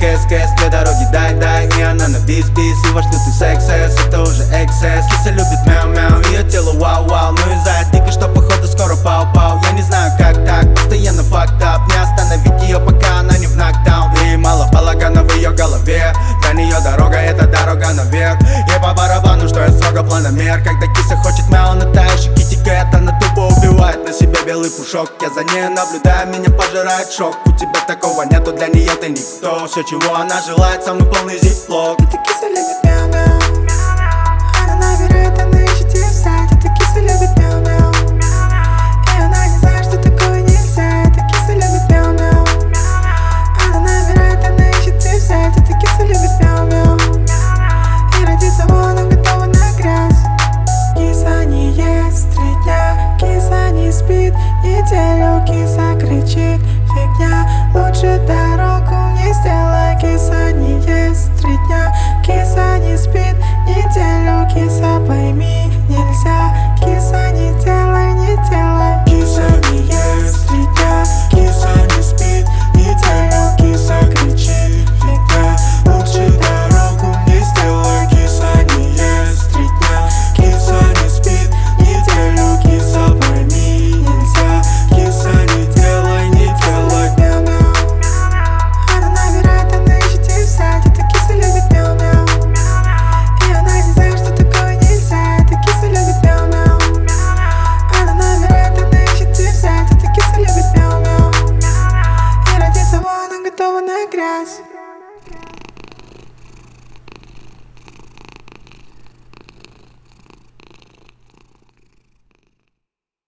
кэс-кэс, две дороги дай-дай. И она на бис-бис, и ваш лютый секс-эс, это уже эксцесс. Киса любит мяу-мяу, ее тело вау-вау. Ну и заяц дикий, что походу скоро пау-пау. Я не знаю как так, постоянно факт-ап. Не остановить ее, пока она не в нокдаун. И мало балагана в ее голове. Для нее дорога, это дорога наверх. Ей по барабану, что я строго планомер. Когда киса хочет мяу, на тающий китикет, она тупо убивает на себе белый пушок. Я за ней наблюдаю, меня пожирает шок. У тебя такого нету, для нее ты никто. Все, чего она желает, самый полный зиплок. Эта киса любит мяу-мяу. Она набирает, она ищет тебя в сайте. Эта киса любит мяу-мяу. И она не знает, что такое нельзя. Эта киса любит мяу-мяу. Она набирает, она ищет тебя в сайте. Эта киса любит мяу-мяу. И ради того она готова на грязь. Киса не ест 3 дня, киса не спит неделю, киса кричит: фигня, лучше дорогу не сделай. Киса не ест 3 дня, киса не спит неделю, киса пойми, нельзя. Киса не делай, не делай. Киса не ест 3 дня, киса не спит неделю, киса кричит: фигня, лучше дорогу не сделай. Киса не ест 3 дня, киса не спит неделю, киса пойми, нельзя. Киса не делай, не делай. Мяу-мяу. Она набирает, она ищет тебя в сайте. Эта киса любит мяу-мяу. И она не знает, что такое нельзя. Эта киса любит мяу-мяу. Она набирает, она ищет тебя в сайте. Эта киса любит мяу-мяу. И ради того она готова на грязь.